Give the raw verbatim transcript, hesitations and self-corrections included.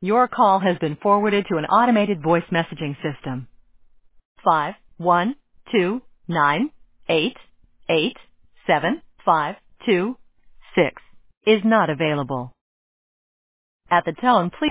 Your call has been forwarded to an automated voice messaging system. Five one two nine eight eight seven five two six is not available. At the tone, please